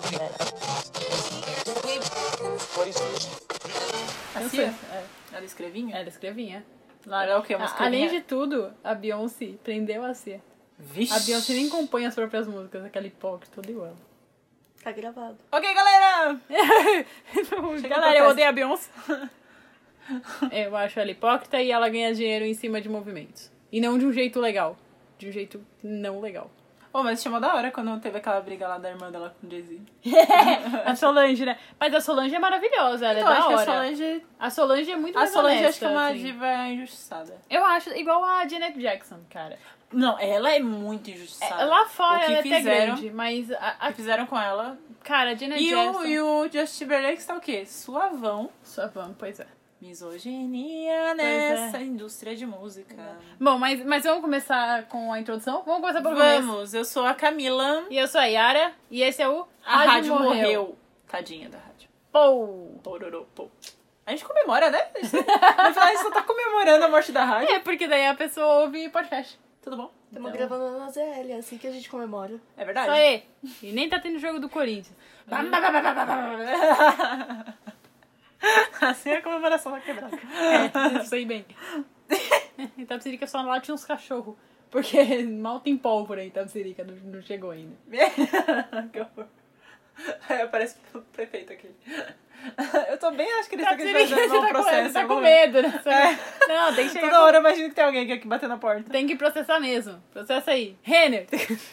Assim? Ela escrevinha? Ela escrevinha. Era o quê? Uma escrevinha? Além de tudo, a Beyoncé prendeu a Cia. Vixe. A Beyoncé nem compõe as próprias músicas, aquela hipócrita, tudo igual. Tá gravado. Ok, galera! Galera, eu odeio a Beyoncé. Eu acho ela hipócrita e ela ganha dinheiro em cima de movimentos. E não de um jeito legal. De um jeito não legal. Oh, mas chamou da hora quando teve aquela briga lá da irmã dela com o Jay-Z. A Solange, né? Mas a Solange é maravilhosa, ela Então, é da acho hora. que a Solange... A Solange é muito A mais Solange honesta, acho que é uma assim. diva injustiçada. Eu acho, igual a Janet Jackson, cara. Não, ela é muito injustiçada. Lá fora O que ela é até fizeram- grande, mas O que fizeram com ela... cara, a Janet E Jackson... o Justin Timberlake está o quê? Suavão. Sua fã, pois é. Misoginia nessa indústria de música. Bom, mas vamos começar com a introdução? Vamos começar pelo começo. Vamos, eu sou a Camila. E eu sou a Yara, e esse é o A rádio morreu. Tadinha da rádio. Pou! Pororô, pô. A gente comemora, né? No final a gente só tá comemorando a morte da rádio. É, porque daí a pessoa ouve podcast. Tudo bom? Estamos gravando na ZL, é assim que a gente comemora. É verdade? Só aí. E nem tá tendo jogo do Corinthians. Assim é a comemoração da quebrada. É, eu sei bem. Itapecerica só lá tinha uns cachorros. Porque mal tem pólvora em Itapecerica, não chegou ainda. Que horror. Parece o prefeito aqui. Eu tô bem, acho que eles Itapecerica, estão você um processo. tá com medo, né? Não, tem que chegar. Toda hora eu imagino que tem alguém aqui batendo na porta. Tem que processar mesmo. Processa aí. Renner.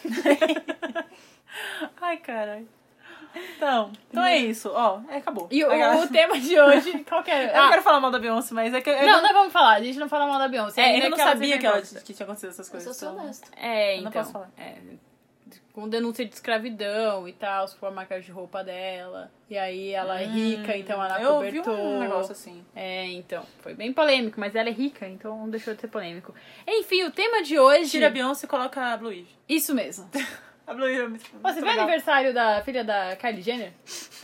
Ai, caralho. Então é isso. Ó, acabou. E o tema de hoje, qual que é? Eu não quero falar mal da Beyoncé, mas é que... Não vamos falar. A gente não fala mal da Beyoncé. eu não sabia que tinha acontecido essas Eu coisas. sou honesta. É, Eu então. não posso falar. Com denúncia de escravidão e tal, se for a marca de roupa dela. E aí ela é rica, então ela Eu vi cobertou. um negócio assim. É, então. Foi bem polêmico, mas ela é rica, então não deixou de ser polêmico. Enfim, o tema de hoje... Tira a Beyoncé e coloca a Blue Ivy. Isso mesmo. A Blue Ivy é muito Você viu o legal. aniversário da filha da Kylie Jenner?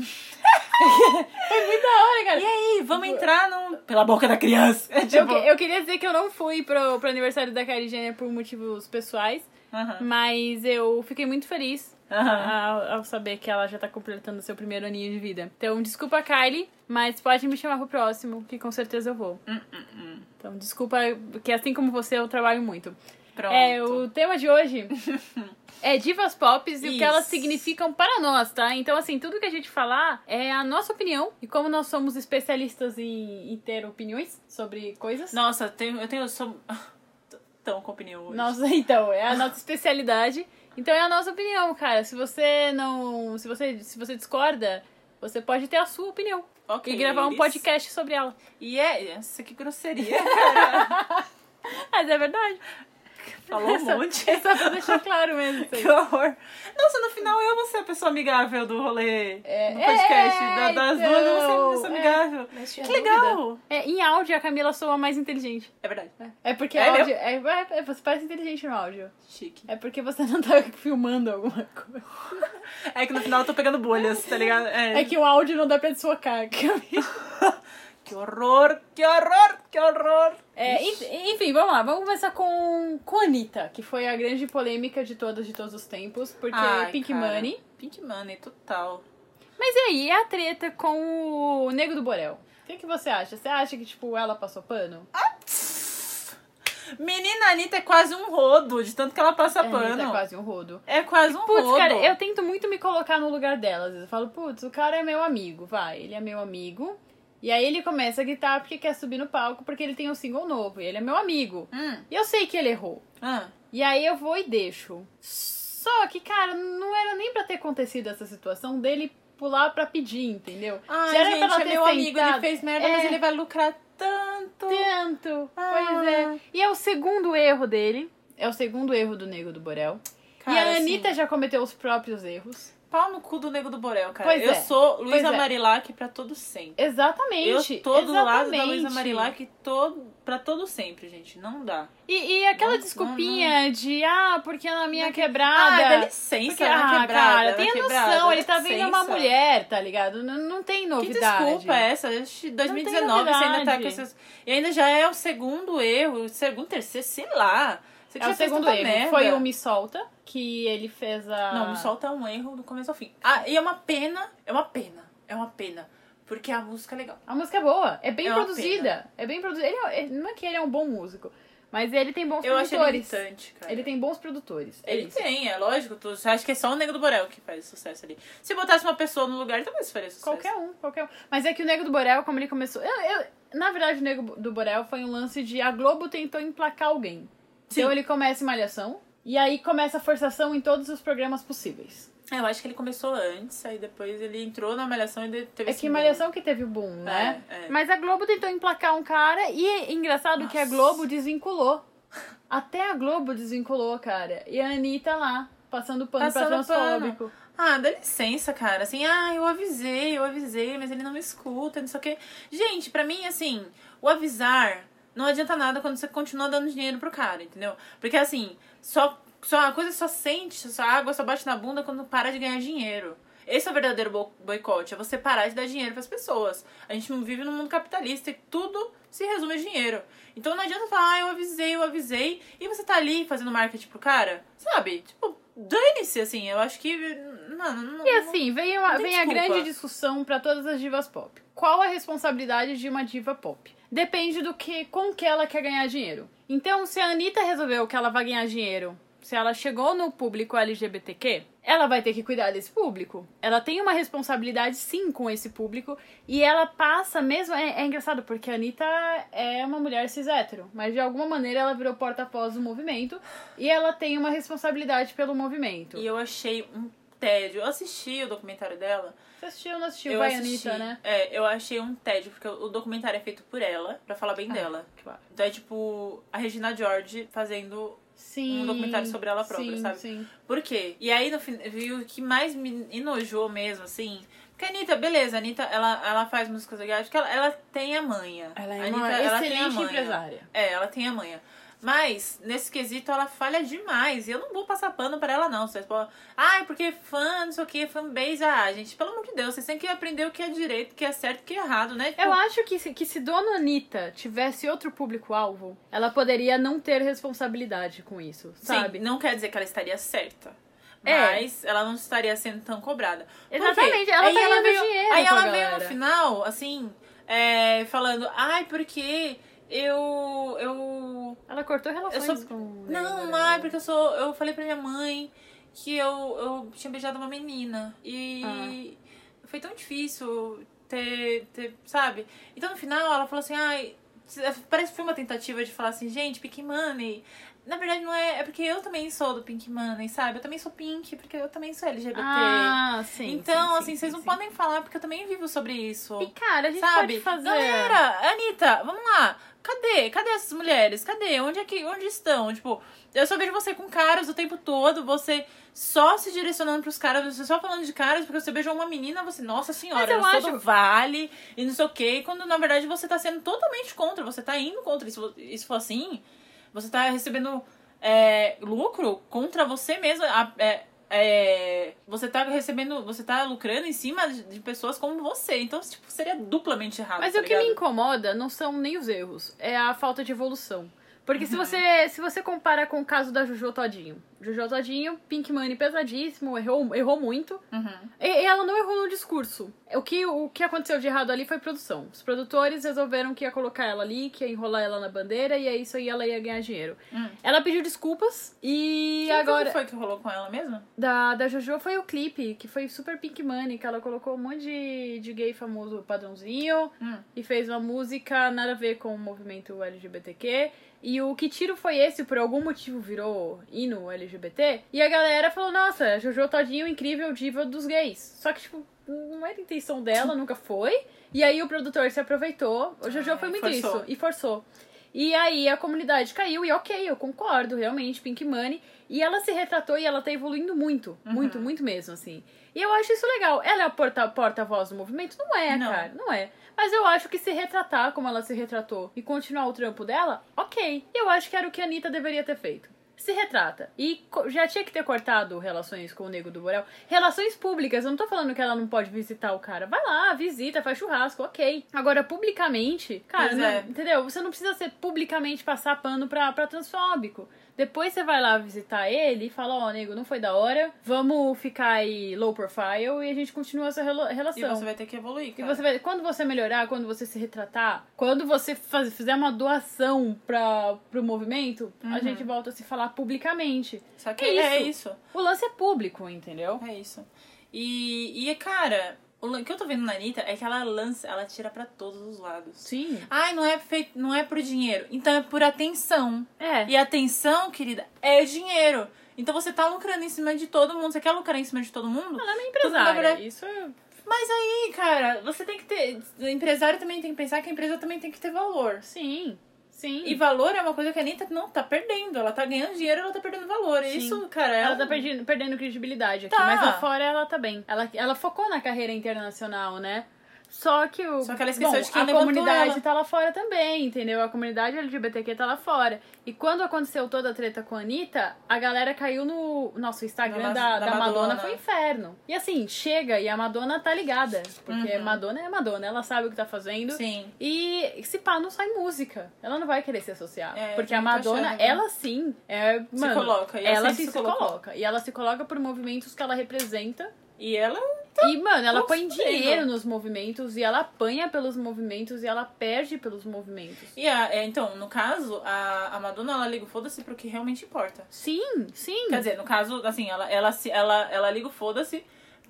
Foi muito da hora, cara. E aí, vamos entrar pela boca da criança. Eu queria dizer que eu não fui pro aniversário da Kylie Jenner por motivos pessoais, mas eu fiquei muito feliz ao saber que ela já tá completando seu primeiro aninho de vida. Então, desculpa, Kylie, mas pode me chamar pro próximo, que com certeza eu vou. Então, desculpa, que assim como você, eu trabalho muito. Pronto. O tema de hoje é divas pop e o que elas Isso. significam para nós, tá? Então, assim, tudo que a gente falar é a nossa opinião. E como nós somos especialistas em ter opiniões sobre coisas... Nossa, eu sou tão com opinião hoje. Nossa, então, é a nossa especialidade. Então é a nossa opinião, cara. Se você não... Se você discorda, você pode ter a sua opinião. Ok, E gravar um podcast sobre ela. E essa que grosseria, cara. Mas é verdade. Falou um monte. É só pra deixar claro mesmo isso aí. Que horror. Nossa, no final eu vou ser a pessoa amigável do rolê, do podcast. Das então, duas eu vou ser a pessoa amigável. Mas tinha Que legal. Em áudio, a Camila soa mais inteligente. É verdade. É porque É áudio... você parece inteligente no áudio. Chique. É porque você não tá filmando alguma coisa. É que no final eu tô pegando bolhas, tá ligado? É que o áudio não dá pra desfocar. Que horror, que horror, que horror. Enfim, vamos lá. Vamos começar com a Anitta, que foi a grande polêmica de todos os tempos, porque Pink Money. Pink Money, total. Mas e aí, a treta com o Nego do Borel? O que você acha? Você acha que, tipo, ela passou pano? Menina, a Anitta é quase um rodo, de tanto que ela passa A Anitta pano. é quase um rodo. É quase um Putz, rodo. cara, eu tento muito me colocar no lugar dela. Às vezes eu falo, putz, o cara é meu amigo, vai. Ele é meu amigo. E aí ele começa a gritar porque quer subir no palco, porque ele tem um single novo. E ele é meu amigo. E eu sei que ele errou. E aí eu vou e deixo. Só que, cara, não era nem pra ter acontecido essa situação dele pular pra pedir, entendeu? Ai, Já era gente, pra ela é ter meu amigo, ele sentado. fez merda, mas ele vai lucrar tanto. Pois é. E é o segundo erro dele. É o segundo erro do Nego do Borel. Cara, e a Anitta assim, já cometeu os próprios erros. Pau no cu do Nego do Borel, cara. Pois eu é. sou Pois Luísa é. Marilac pra todo sempre. Exatamente. Eu tô do lado da exatamente. Luísa Marilac pra todo sempre, gente. Não dá. E aquela desculpinha de, porque na minha quebrada... dá licença, porque, na quebrada. cara, na tem quebrada, noção, dá ele tá vendo uma licença. mulher, tá ligado? Não tem Que novidade. desculpa é essa? 2019 você ainda tá com essas... E ainda já é o segundo erro, o segundo, terceiro, sei lá. Você É o já fez segundo tanta erro. merda. Foi o Me Solta, que ele fez a... Não, Me Solta é um erro do começo ao fim. Ah, e é uma pena. Porque a música é legal. A música é boa, é bem É uma produzida. É bem produzida. Não é que ele é um bom músico, mas ele tem bons Eu achei ele produtores. irritante, cara. Ele tem bons produtores. É Ele isso. tem, é lógico. Você acha que é só o Nego do Borel que faz sucesso ali. Se botasse uma pessoa no lugar, talvez faria sucesso. Qualquer um. Mas é que o Nego do Borel, como ele começou... na verdade, o Nego do Borel foi um lance de a Globo tentou emplacar alguém. Sim. Então ele começa em Malhação, e aí começa a forçação em todos os programas possíveis. Eu acho que ele começou antes, aí depois ele entrou na Malhação e teve É esse que boom. Malhação que teve o boom, né? É. Mas a Globo tentou emplacar um cara, e é engraçado que a Globo desvinculou. Até a Globo desvinculou, cara. E a Anitta lá, passando pano pra transfóbico. Ah, dá licença, cara. Assim, eu avisei, mas ele não me escuta, não sei o quê. Gente, pra mim, assim, o avisar não adianta nada quando você continua dando dinheiro pro cara, entendeu? Porque, assim, a coisa só sente, a água só bate na bunda quando para de ganhar dinheiro. Esse é o verdadeiro boicote, é você parar de dar dinheiro pras pessoas. A gente não vive num mundo capitalista e tudo se resume a dinheiro. Então não adianta falar, eu avisei, e você tá ali fazendo marketing pro cara, sabe? Tipo, dane-se, assim, eu acho que... Não, E assim, vem a desculpa. grande discussão pra todas as divas pop. Qual a responsabilidade de uma diva pop? Depende com que ela quer ganhar dinheiro. Então, se a Anitta resolveu que ela vai ganhar dinheiro, se ela chegou no público LGBTQ, ela vai ter que cuidar desse público. Ela tem uma responsabilidade, sim, com esse público. E ela passa mesmo... É engraçado, porque a Anitta é uma mulher cis-hétero. Mas, de alguma maneira, ela virou porta-voz do movimento. E ela tem uma responsabilidade pelo movimento. E eu achei um tédio. Eu assisti o documentário dela. Você assistiu ou não assistiu? Eu Vai, assisti, Anitta, né? eu achei um tédio, porque o documentário é feito por ela, pra falar bem dela. Claro. Então é tipo a Regina George fazendo Sim, um documentário sobre ela própria, sim, sabe? Sim. Por quê? E aí, no fim, o que mais me enojou mesmo, assim... Porque a Anitta, beleza, a Anitta, ela faz músicas legais, porque ela tem a manha. Ela é A uma Anitta, ela tem a excelente manha. empresária. Ela tem a manha. Mas, nesse quesito, ela falha demais. E eu não vou passar pano pra ela, não. Vocês podem... porque fã, não sei o que, fanbase. Gente, pelo amor de Deus, vocês têm que aprender o que é direito, o que é certo, o que é errado, né? Tipo, Eu acho que se Dona Anitta tivesse outro público-alvo, ela poderia não ter responsabilidade com isso, sabe? Sim, não quer dizer que ela estaria certa. É. Mas ela não estaria sendo tão cobrada. Por quê? Exatamente, ela aí tá ela ganhando veio, dinheiro Aí com a ela veio no galera. final, assim, falando... porque eu Ela cortou relações Eu sou- com o Não, Nego porque eu falei pra minha mãe que eu tinha beijado uma menina. E foi tão difícil ter, sabe? Então no final ela falou assim, parece que foi uma tentativa de falar assim, gente, Pink Money. Na verdade não é porque eu também sou do Pink Money, sabe? Eu também sou Pink, porque eu também sou LGBT. Sim. Então, sim, assim, sim, vocês sim, não sim. podem falar, porque eu também vivo sobre isso. E cara, a gente Sabe? pode fazer. Galera, Anitta, vamos lá. Cadê essas mulheres? Cadê? Onde estão? Tipo, eu só vejo você com caras o tempo todo, você só se direcionando pros caras, você só falando de caras, porque você beijou uma menina, você, nossa senhora, Mas eu sou do vale, e não sei o quê, quando na verdade você tá sendo totalmente contra, você tá indo contra. E se for assim, você tá recebendo lucro contra você mesmo. Você tá lucrando em cima de pessoas como você. Então, tipo, seria duplamente errado. Mas tá o que me ligado? incomoda não são nem os erros, é a falta de evolução. Porque se você compara com o caso da Jojo Todinho. Jojo Todinho, Pink Money pesadíssimo, errou muito. E ela não errou no discurso. O que aconteceu de errado ali foi produção. Os produtores resolveram que ia colocar ela ali, que ia enrolar ela na bandeira, e é isso aí, ela ia ganhar dinheiro. Ela pediu desculpas e Quem agora... foi que rolou com ela mesmo? Da Jojo foi o clipe, que foi super Pink Money, que ela colocou um monte de gay famoso padrãozinho e fez uma música nada a ver com o movimento LGBTQ. E o Que Tiro Foi Esse, por algum motivo, virou hino LGBT. E a galera falou, nossa, Jojo Todinho, incrível diva dos gays. Só que, tipo, não era a intenção dela, nunca foi. E aí o produtor se aproveitou. O Jojo foi muito forçou. isso. E forçou. E aí a comunidade caiu. E ok, eu concordo, realmente, Pink Money. E ela se retratou e ela tá evoluindo muito. Muito mesmo, assim. E eu acho isso legal. Ela é a porta-voz do movimento? Não é, Não. cara. Não é. Mas eu acho que se retratar como ela se retratou e continuar o trampo dela, ok. Eu acho que era o que a Anitta deveria ter feito. Se retrata. E já tinha que ter cortado relações com o Nego do Borel. Relações públicas, eu não tô falando que ela não pode visitar o cara. Vai lá, visita, faz churrasco, ok. Agora, publicamente, cara, Pois não, é. entendeu? Você não precisa ser publicamente passar pano pra transfóbico. Depois você vai lá visitar ele e fala, ó, nego, não foi da hora, vamos ficar aí low profile e a gente continua essa relação. E você vai ter que evoluir, cara. E você vai, quando você melhorar, quando você se retratar, quando você fizer uma doação pro movimento, a gente volta a se falar publicamente. Só que é isso. O lance é público, entendeu? É isso. E cara, o que eu tô vendo na Anitta é que ela tira pra todos os lados. Sim. Ai, não é por dinheiro. Então é por atenção. É. E atenção, querida, é dinheiro. Então você tá lucrando em cima de todo mundo. Você quer lucrar em cima de todo mundo? Ela não é empresária. Isso é... Mas aí, cara, você tem que ter... O empresário também tem que pensar que a empresa também tem que ter valor. Sim. Sim. E valor é uma coisa que a Anitta não tá perdendo. Ela tá ganhando dinheiro, ela tá perdendo valor. Sim. Isso, cara, ela tá perdendo credibilidade aqui. Tá. Mas lá fora ela tá bem. Ela focou na carreira internacional, né? Só que ela esqueceu de quem a levantou comunidade ela. tá lá fora também, entendeu? A comunidade LGBTQ tá lá fora. E quando aconteceu toda a treta com a Anitta, a galera caiu no... Nossa, o Instagram da Madonna foi inferno. E assim, chega e a Madonna tá ligada. Porque Madonna é Madonna, ela sabe o que tá fazendo. Sim. E se pá, não sai música. Ela não vai querer se associar. Porque a Madonna, achando, ela sim, se coloca. E ela se coloca. E ela se coloca por movimentos que ela representa. E ela... E, mano, ela põe dinheiro nos movimentos, e ela apanha pelos movimentos, e ela perde pelos movimentos. E então, no caso, a Madonna, ela liga o foda-se pro que realmente importa. Sim, sim. Quer dizer, no caso, assim, ela liga o foda-se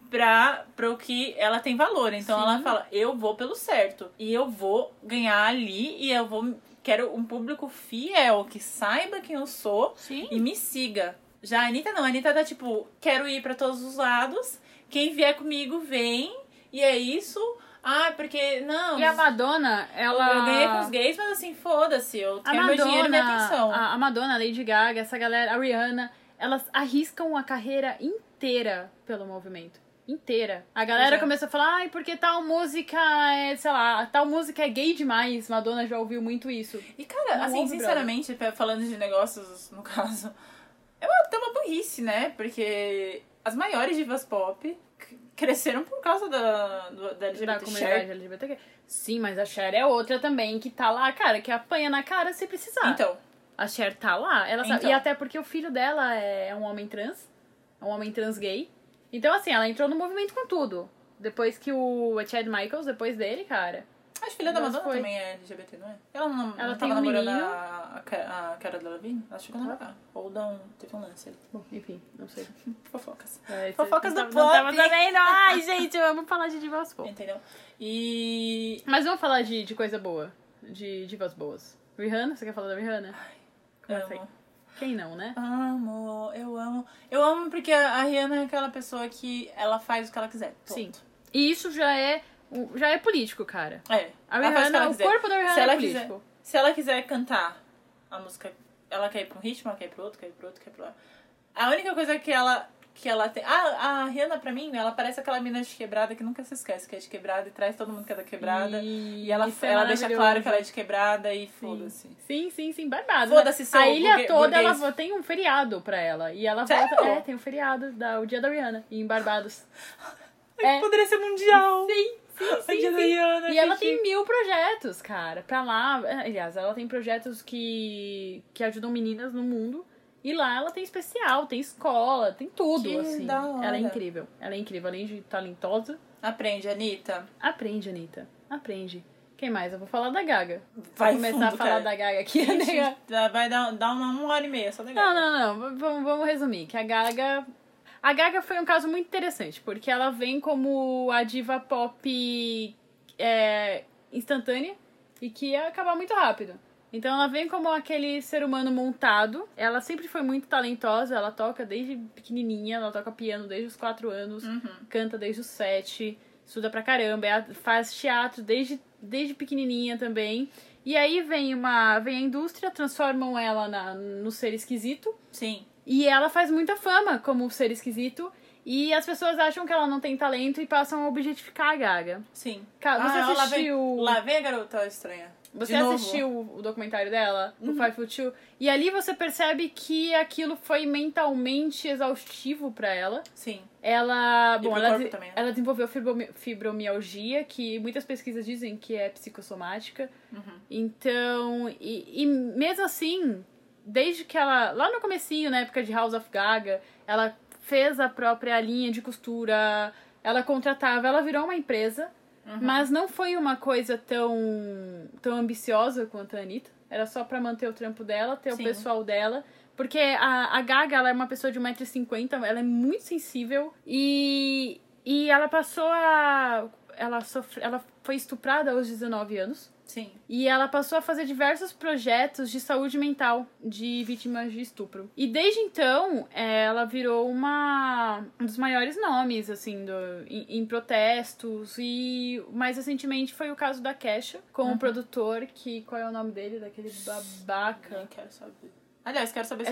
pro que ela tem valor. Então Sim. ela fala, eu vou pelo certo. E eu vou ganhar ali, e quero um público fiel, que saiba quem eu sou. Sim. E me siga. Já a Anitta não, a Anitta tá tipo, quero ir pra todos os lados. Quem vier comigo, vem. E é isso. Ah, porque... Não. E a Madonna, ela... Eu ganhei com os gays, mas assim, foda-se. Eu quero meu dinheiro e minha atenção. A Madonna, a Lady Gaga, essa galera, a Rihanna, elas arriscam a carreira inteira pelo movimento. Inteira. A galera começou a falar, ai, porque tal música é, sei lá, tal música é gay demais. Madonna já ouviu muito isso. E, cara, Não assim, ouve, sinceramente, falando de negócios, no caso, é até uma burrice, né? Porque as maiores divas pop cresceram por causa da LGBT. Da comunidade LGBT. Sim, mas a Cher é outra também, que tá lá, cara, que apanha na cara se precisar. Então. A Cher tá lá, ela sabe. Então. E até porque o filho dela é um homem trans. É um homem trans gay. Então, assim, ela entrou no movimento com tudo. Depois que o Chad Michaels, depois dele, cara... Acho que filha da Madonna também é LGBT, não é? Ela Ela tava tem um namorando menino. a Cara Delevingne? Ela chegou a namorar. Ou teve um lance ali. Bom, enfim, não sei. Fofocas. Fofocas do não tava pop. também, não. Ai, gente, eu amo falar de divas pop. Entendeu? E... Mas vamos falar de coisa boa. De divas boas. Rihanna, você quer falar da Rihanna? Amo. Quem não, né? Amo, eu amo. Eu amo porque a Rihanna é aquela pessoa que ela faz o que ela quiser. Ponto. Sim. E isso já é político, cara. É. A Rihanna, o corpo da Rihanna é político. Se ela quiser cantar a música, ela quer ir pra um ritmo, ela quer ir pro outro, quer ir pro outro, quer ir pro outro. A única coisa que ela tem... A Rihanna, pra mim, ela parece aquela mina de quebrada que nunca se esquece que é de quebrada e traz todo mundo que é da quebrada. E ela deixa claro que ela é de quebrada e foda-se. Sim, barbado. Foda-se seu A ilha toda, burguês. ela tem um feriado pra ela. E ela Sério? volta... tem um feriado, o dia da Rihanna, em Barbados. Poderia ser mundial. Sim. Rihanna, E ela tem 1000 projetos, cara, pra lá. Aliás, ela tem projetos que ajudam meninas no mundo. E lá ela tem especial, tem escola, tem tudo, Que assim. da hora. Ela é incrível. Além de talentosa. Aprende, Anitta. Aprende, Anitta. Aprende. Quem mais? Eu vou falar da Gaga. Vai Vou começar fundo, a falar cara. da Gaga aqui. Gente, vai dar uma hora e meia só da Gaga. Não. Vamos resumir. Que a Gaga foi um caso muito interessante, porque ela vem como a diva pop instantânea e que ia acabar muito rápido. Então ela vem como aquele ser humano montado. Ela sempre foi muito talentosa, ela toca desde pequenininha, ela toca piano desde os 4 anos, canta desde os 7, estuda pra caramba, faz teatro desde pequenininha também. E aí vem a indústria, transformam ela no ser esquisito. Sim. E ela faz muita fama como ser esquisito. E as pessoas acham que ela não tem talento e passam a objetificar a Gaga. Sim. Você assistiu... Lá vem a garota estranha. Você assistiu o documentário dela, o Five Foot Two, e ali você percebe que aquilo foi mentalmente exaustivo pra ela. Sim. Ela também, né? ela desenvolveu fibromialgia, que muitas pesquisas dizem que é psicossomática. Então, e mesmo assim, desde que ela, lá no comecinho, na época de House of Gaga, ela fez a própria linha de costura, ela contratava, ela virou uma empresa, mas não foi uma coisa tão ambiciosa quanto a Anitta. Era só pra manter o trampo dela, ter Sim. o pessoal dela. Porque a Gaga, ela é uma pessoa de 1,50 m, ela é muito sensível e ela passou a... Ela foi estuprada aos 19 anos. Sim. E ela passou a fazer diversos projetos de saúde mental de vítimas de estupro. E desde então, ela virou um dos maiores nomes, assim, em protestos. E mais recentemente foi o caso da Kesha, com o produtor, que... Qual é o nome dele? Daquele babaca. Nem quero saber. Aliás, quero saber se É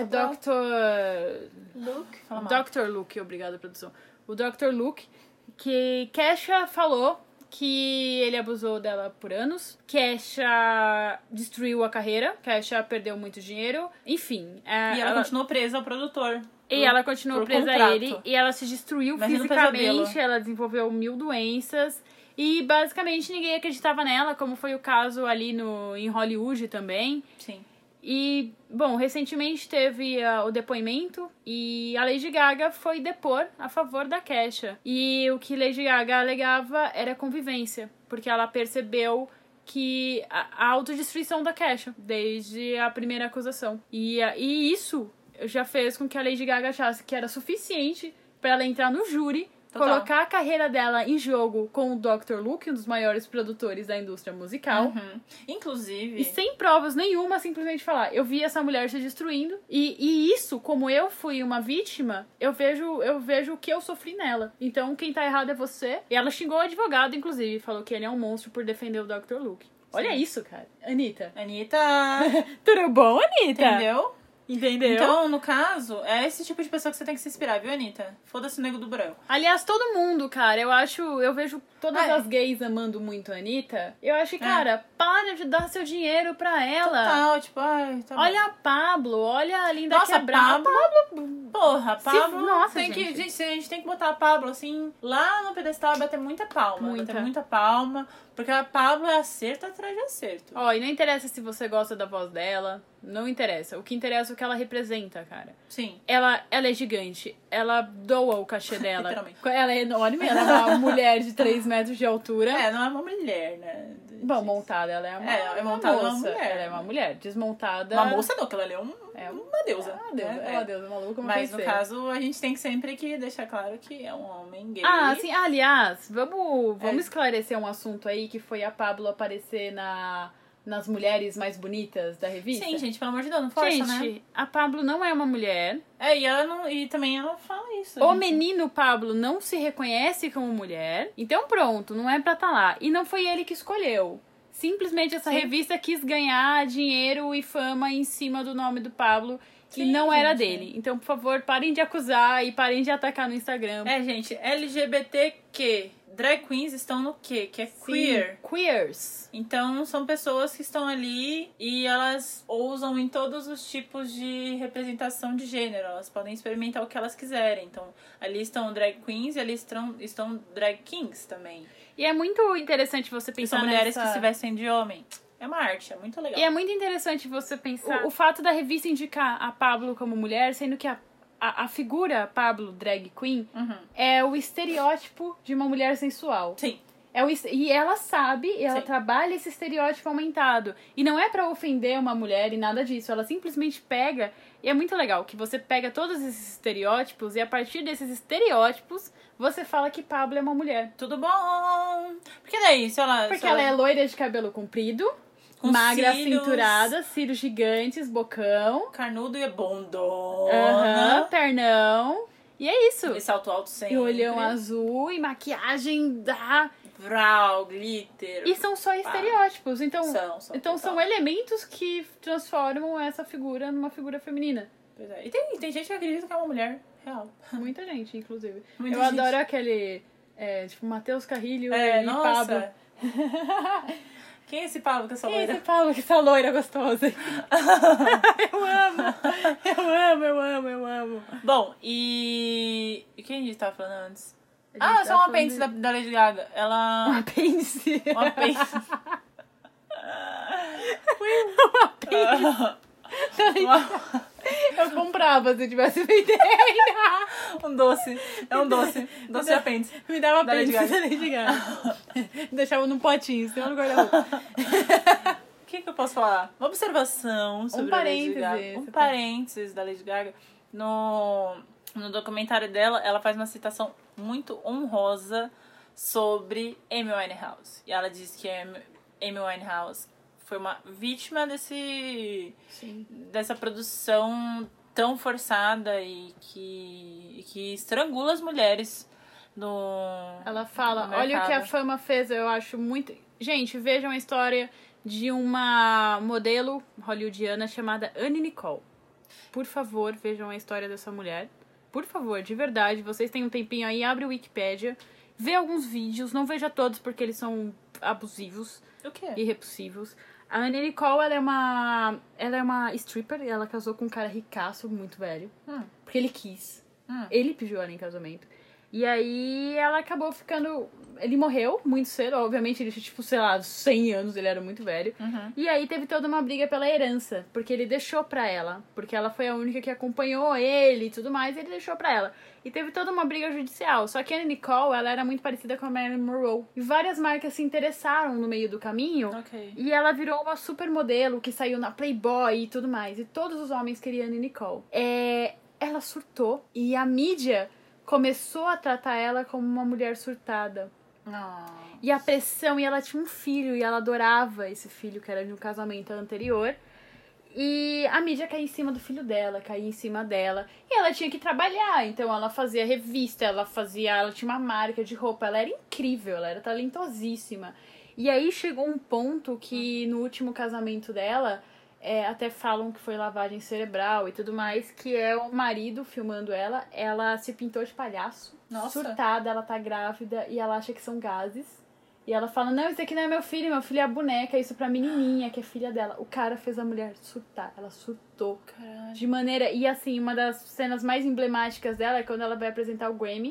Dr. Luke. Fala mal. Dr. Luke, obrigada, produção. O Dr. Luke, que Kesha falou que ele abusou dela por anos. Kesha destruiu a carreira. Kesha perdeu muito dinheiro. Enfim. E ela continuou presa ao produtor. E ela continuou presa a ele. E ela se destruiu Imagina o pesadelo. fisicamente. Ela desenvolveu 1000 doenças. E basicamente ninguém acreditava nela, como foi o caso ali em Hollywood também. Sim. E, bom, recentemente teve o depoimento e a Lady Gaga foi depor a favor da Kesha. E o que Lady Gaga alegava era convivência, porque ela percebeu que a autodestruição da Kesha, desde a primeira acusação. E isso já fez com que a Lady Gaga achasse que era suficiente para ela entrar no júri, Total. colocar a carreira dela em jogo com o Dr. Luke, um dos maiores produtores da indústria musical. Inclusive... E sem provas nenhuma, simplesmente falar, eu vi essa mulher se destruindo. E isso, como eu fui uma vítima, eu vejo o que eu sofri nela. Então, quem tá errado é você. E ela xingou o advogado, inclusive, falou que ele é um monstro por defender o Dr. Luke. Olha isso, cara. Anitta. Tudo bom, Anitta? Entendeu? Então, no caso, é esse tipo de pessoa que você tem que se inspirar, viu, Anitta? Foda-se o nego do Brão. Aliás, todo mundo, cara, eu vejo todas as gays amando muito a Anitta. Eu acho que, cara, para de dar seu dinheiro pra ela. Total, tipo, ai, tá Olha a Pablo, olha a Linda Nossa, Quebrada. Porra, Pablo. Nossa, tem gente. que, a gente tem que botar a Pablo, assim, lá no pedestal e bater muita palma. Muita. Bater muita palma. Porque a Pablo é acerto atrás de acerto. Ó, e não interessa se você gosta da voz dela. Não interessa. O que interessa é o que ela representa, cara. Sim. Ela é gigante. Ela doa o cachê dela. Literalmente. Ela é enorme. Ela é uma mulher de 3 metros de altura. Não é uma mulher, né? Bom, montada. Ela é uma montada moça. uma mulher. Ela é uma mulher. Desmontada. Uma moça não, porque ela é uma deusa. Uma deusa. né? É uma deusa maluca, como Mas, tem no que ser. caso, a gente tem que sempre que deixar claro que é um homem gay. Ah, sim. Aliás, vamos esclarecer um assunto aí que foi a Pablo aparecer nas mulheres mais bonitas da revista. Sim, gente, pelo amor de Deus, não força, né? Gente, a Pablo não é uma mulher. E ela não. E também ela fala isso. O gente. menino Pablo não se reconhece como mulher. Então pronto, não é pra tá lá. E não foi ele que escolheu. Simplesmente essa revista quis ganhar dinheiro e fama em cima do nome do Pablo. Que Sim, não era gente. dele. Então, por favor, parem de acusar e parem de atacar no Instagram. Gente, LGBTQ. Drag queens estão no quê? Que é queer. Queers. Então, são pessoas que estão ali e elas ousam em todos os tipos de representação de gênero. Elas podem experimentar o que elas quiserem. Então, ali estão drag queens e ali estão drag kings também. E é muito interessante você Que pensar são mulheres nessa... que se vestem de homem. É uma arte, é muito legal. E é muito interessante você pensar o fato da revista indicar a Pablo como mulher, sendo que a figura Pablo drag queen é o estereótipo de uma mulher sensual. Sim. E ela sabe, e ela Sim. trabalha esse estereótipo aumentado. E não é pra ofender uma mulher e nada disso. Ela simplesmente pega, e é muito legal, que você pega todos esses estereótipos e a partir desses estereótipos você fala que Pablo é uma mulher. Tudo bom? Porque daí, se ela... Porque ela é loira de cabelo comprido, com magra, cílios, cinturada, cílios gigantes, bocão. carnudo e bondona. Pernão. E é isso. E salto alto sempre. E olhão azul, e maquiagem da... Vral, glitter. E são só estereótipos. Então São são elementos que transformam essa figura numa figura feminina. Pois é. E tem gente que acredita que é uma mulher real. Muita gente, inclusive. Muita Eu gente. adoro aquele... tipo, Matheus Carrilho e nossa. Pablo. Quem é esse Pablo que é essa Quem é loira? esse Pablo que essa loira gostosa? Eu amo. Bom, e quem a gente tava falando antes? A gente Só tá um falando apêndice da Lady Gaga. Ela... Um apêndice. Um apêndice. Eu comprava se eu tivesse feito Um doce. É um doce. Doce de apêndice. Me dava Da Lady apêndice da Lady Gaga. Deixava num potinho, em cima do guarda-roupa. O que eu posso falar? Uma observação sobre a Lady Gaga. Parênteses da Lady Gaga. No documentário dela, ela faz uma citação muito honrosa sobre Amy Winehouse. E ela diz que Amy Winehouse foi uma vítima dessa produção tão forçada e que estrangula as mulheres Ela fala, olha o que a fama fez, eu acho muito... Gente, vejam a história de uma modelo hollywoodiana chamada Annie Nicole. Por favor, vejam a história dessa mulher. Por favor, de verdade, vocês têm um tempinho aí, abre o Wikipedia, vê alguns vídeos, não veja todos porque eles são abusivos e repulsivos. A Annie Nicole, ela é uma stripper, e ela casou com um cara ricaço, muito velho. Porque ele quis. Ele pediu ela em casamento. E aí ela acabou ficando... Ele morreu muito cedo, obviamente ele tinha, tipo, sei lá, 100 anos, ele era muito velho. E aí teve toda uma briga pela herança, porque ele deixou pra ela. Porque ela foi a única que acompanhou ele e tudo mais, e ele deixou pra ela. E teve toda uma briga judicial. Só que a Annie Nicole, ela era muito parecida com a Marilyn Monroe. E várias marcas se interessaram no meio do caminho. E ela virou uma supermodelo que saiu na Playboy e tudo mais. E todos os homens queriam a Annie Nicole. Ela surtou e a mídia começou a tratar ela como uma mulher surtada. E a pressão, e ela tinha um filho, e ela adorava esse filho, que era de um casamento anterior. E a mídia caía em cima do filho dela, caía em cima dela. E ela tinha que trabalhar, então ela fazia revista, ela tinha uma marca de roupa, ela era incrível, ela era talentosíssima. E aí chegou um ponto que no último casamento dela... até falam que foi lavagem cerebral e tudo mais, que é o marido filmando ela se pintou de palhaço, surtada, ela tá grávida e ela acha que são gases. E ela fala, não, isso aqui não é meu filho é a boneca, isso pra menininha, que é filha dela. O cara fez a mulher surtar, ela surtou. Caralho. De maneira... E assim, uma das cenas mais emblemáticas dela é quando ela vai apresentar o Grammy.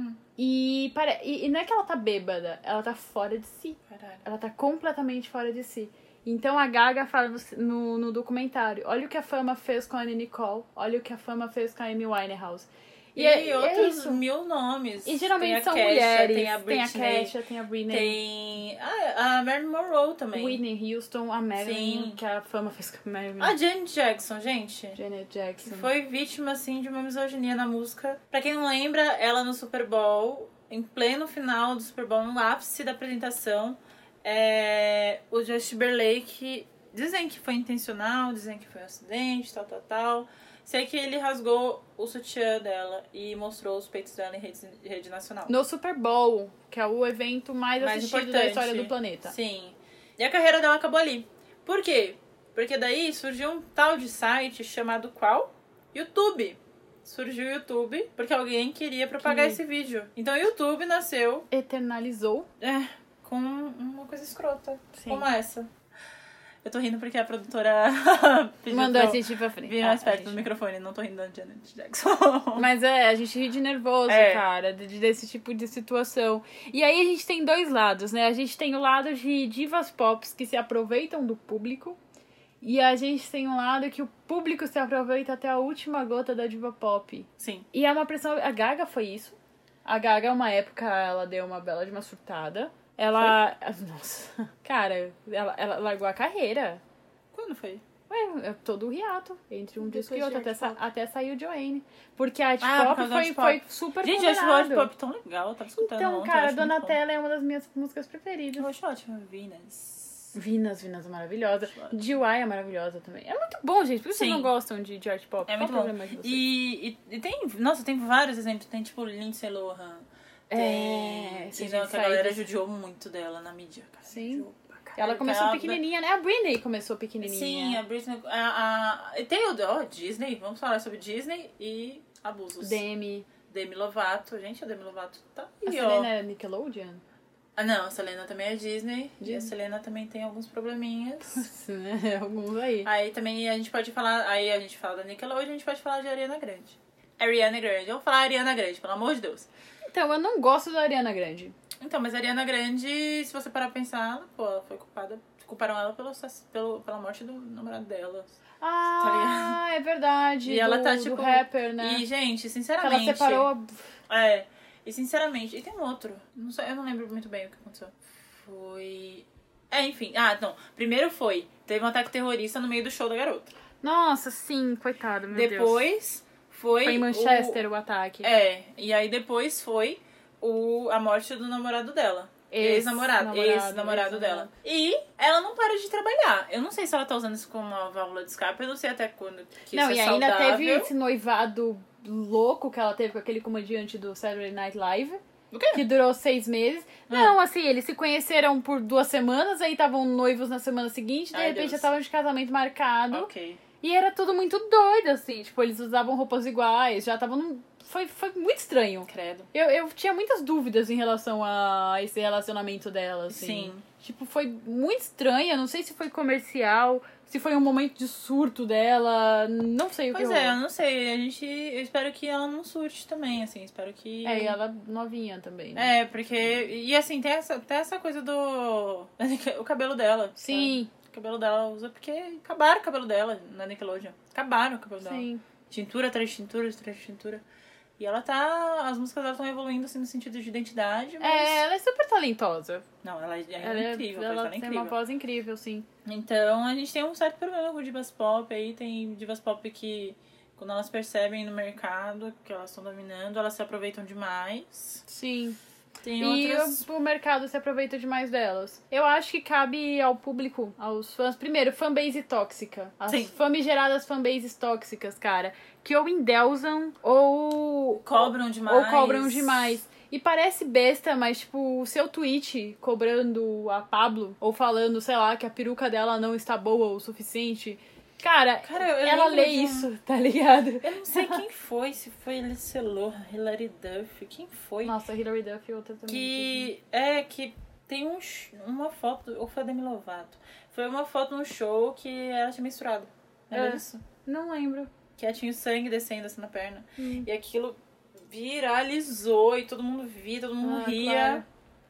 E não é que ela tá bêbada, ela tá fora de si. Caralho. Ela tá completamente fora de si. Então a Gaga fala no documentário, olha o que a fama fez com a Annie Nicole, olha o que a fama fez com a Amy Winehouse. E outros mil nomes. E geralmente são Kesha, mulheres. Tem a Britney, Kesha, tem a Britney. Tem a Marilyn Monroe também. Whitney Houston, a Marilyn, Sim. que a fama fez com a Marilyn. A Janet Jackson, gente. Janet Jackson. Foi vítima, assim, de uma misoginia na música. Pra quem não lembra, ela no Super Bowl, em pleno final do Super Bowl, no ápice da apresentação, o Justin Timberlake, dizem que foi intencional, dizem que foi um acidente, tal. Sei que ele rasgou o sutiã dela e mostrou os peitos dela em rede nacional. No Super Bowl, que é o evento mais assistido importante da história do planeta. Sim. E a carreira dela acabou ali. Por quê? Porque daí surgiu um tal de site chamado qual? YouTube. Surgiu o YouTube porque alguém queria propagar esse vídeo. Então o YouTube nasceu... Eternalizou. Com uma coisa escrota. Sim. Como essa. Eu tô rindo porque a produtora mandou a gente pra frente. Vir mais perto do microfone, não tô rindo da Janet Jackson. Mas a gente ri de nervoso, cara, desse tipo de situação. E aí a gente tem dois lados, né? A gente tem o lado de divas pop que se aproveitam do público. E a gente tem um lado que o público se aproveita até a última gota da diva pop. Sim. E é uma pressão... A Gaga foi isso. A Gaga, uma época, ela deu uma bela de uma surtada. Ela... Foi? Nossa. Cara, ela largou a carreira. Quando foi? Ué, todo o hiato. Entre um disco e outro. Até saiu Joanne. Porque a Art Pop foi super gente, eu acho o Art Pop tão legal. Eu tava escutando então, ontem, cara, Donatella é uma das minhas músicas preferidas. Eu acho ótimo. Vinas é maravilhosa. G.Y. é maravilhosa também. É muito bom, gente. Por que vocês não gostam de art pop? É muito bom. E tem... Nossa, tem vários exemplos. Tem, tipo, Lindsay Lohan. Tem... E a galera judiou muito dela na mídia, cara. Sim. Ela começou pequenininha, né? A Britney começou pequenininha. Sim, a Britney... Tem o Disney. Vamos falar sobre Disney e abusos. Demi Lovato. Gente, a Demi Lovato tá aí, a Selena é Nickelodeon? Não, a Selena também é Disney. E a Selena também tem alguns probleminhas. Alguns aí. Aí também a gente pode falar... Aí a gente fala da Nickelodeon, a gente pode falar de Ariana Grande. Vamos falar Ariana Grande, pelo amor de Deus. Então, eu não gosto da Ariana Grande. Então, mas a Ariana Grande, se você parar pra pensar, ela foi culparam ela pela morte do namorado dela. Ah, é verdade. E ela tá, tipo... do rapper, né? E, gente, Que sinceramente... ela separou... E, sinceramente... E tem um outro. Não sei, eu não lembro muito bem o que aconteceu. Foi... enfim. Não. Primeiro teve um ataque terrorista no meio do show da garota. Nossa, sim, coitado, meu Deus. Depois foi em Manchester o ataque. E aí depois foi a morte do namorado dela. Ex-namorado dela. E ela não para de trabalhar. Eu não sei se ela tá usando isso como uma válvula de escape, eu não sei até quando que não, isso é saudável. Não, e ainda teve esse noivado louco que ela teve com aquele comediante do Saturday Night Live. O quê? Que durou 6 meses. Não, assim, eles se conheceram por 2 semanas, aí estavam noivos na semana seguinte, de repente já estavam de casamento marcado. Ok. E era tudo muito doido, assim. Tipo, eles usavam roupas iguais, já estavam Foi muito estranho. Credo. Eu tinha muitas dúvidas em relação a esse relacionamento dela, assim. Sim. Tipo, foi muito estranho. Eu não sei se foi comercial, se foi um momento de surto dela. Não sei o que Pois eu não sei. Eu espero que ela não surte também, assim. Espero que... e ela novinha também, né? Porque... E assim, tem até essa coisa do... O cabelo dela. Sim. Sabe? O cabelo dela usa porque acabaram o cabelo dela na Nickelodeon. Acabaram o cabelo dela. Sim. Tintura atrás de tintura. E ela tá... As músicas dela estão evoluindo, assim, no sentido de identidade, mas... ela é super talentosa. Não, ela é incrível. Ela tem uma voz incrível, sim. Então, a gente tem um certo problema com divas pop aí. Tem divas pop que, quando elas percebem no mercado que elas estão dominando, elas se aproveitam demais. Sim. Tem e outras... o mercado se aproveita demais delas. Eu acho que cabe ao público, aos fãs... Primeiro, fanbase tóxica. As famigeradas fanbases tóxicas, cara. Que ou endeusam ou... Cobram demais. E parece besta, mas, tipo, o seu tweet cobrando a Pablo, ou falando, sei lá, que a peruca dela não está boa o suficiente... Cara ela lê isso, tá ligado? Eu não sei quem foi, se foi Alice Lohan, Hilary Duff, quem foi? Nossa, Hilary Duff e outra também. Que tem uma foto, ou foi a Demi Lovato, foi uma foto no show que ela tinha menstruado. Lembra disso? Não lembro. Que ela tinha o sangue descendo assim na perna. E aquilo viralizou e todo mundo via, todo mundo ria.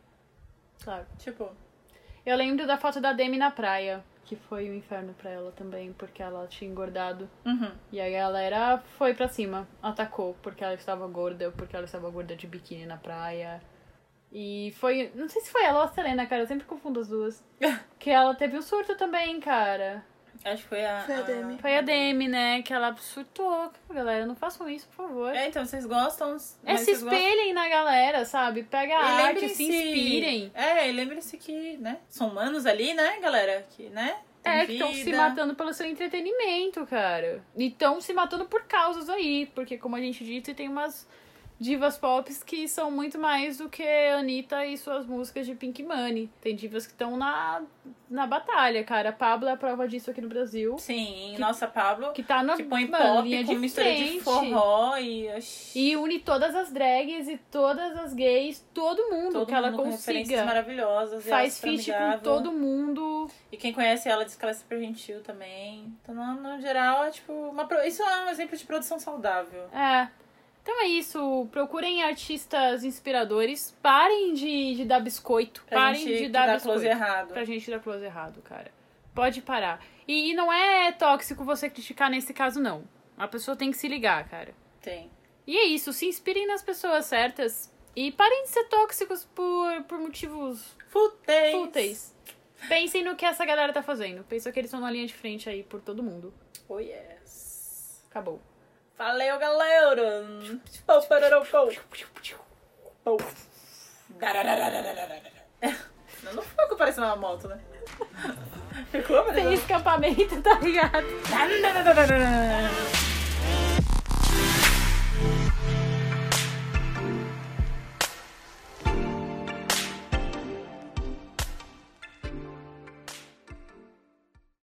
Claro. Tipo... Eu lembro da foto da Demi na praia. Que foi um inferno pra ela também, porque ela tinha engordado. E aí a galera foi pra cima, atacou, porque ela estava gorda de biquíni na praia. E foi... Não sei se foi ela ou a Selena, cara, eu sempre confundo as duas. Que ela teve um surto também, cara. Acho que foi a Demi. Foi a Demi, né? Que ela surtou. Galera, não façam isso, por favor. Então, vocês gostam... Se espelhem na galera, sabe? Pega a arte, se inspirem. E lembrem-se que, né? São humanos ali, né, galera? Que, né? Que estão se matando pelo seu entretenimento, cara. E estão se matando por causas aí. Porque, como a gente disse, tem umas divas pop que são muito mais do que a Anitta e suas músicas de Pink Money. Tem divas que estão na batalha, cara. A Pablo é a prova disso aqui no Brasil. Sim, nossa Pablo. Que tá que põe pop com mistura de forró e une todas as drags e todas as gays, todo mundo que ela consiga. Referências maravilhosas. Faz feat com todo mundo. E quem conhece ela diz que ela é super gentil também. Então, no geral, é tipo... Isso é um exemplo de produção saudável. Então é isso, procurem artistas inspiradores, parem de dar biscoito, parem de dar biscoito close errado. Pra gente dar close errado, cara. Pode parar. E não é tóxico você criticar nesse caso, não. A pessoa tem que se ligar, cara. Tem. E é isso, se inspirem nas pessoas certas e parem de ser tóxicos por motivos fúteis. Pensem no que essa galera tá fazendo. Pensa que eles estão na linha de frente aí por todo mundo. Oh, yes. Acabou. Valeu, galera! Não ficou parecendo uma moto, né? Ficou, mas... Tem escapamento, tá ligado?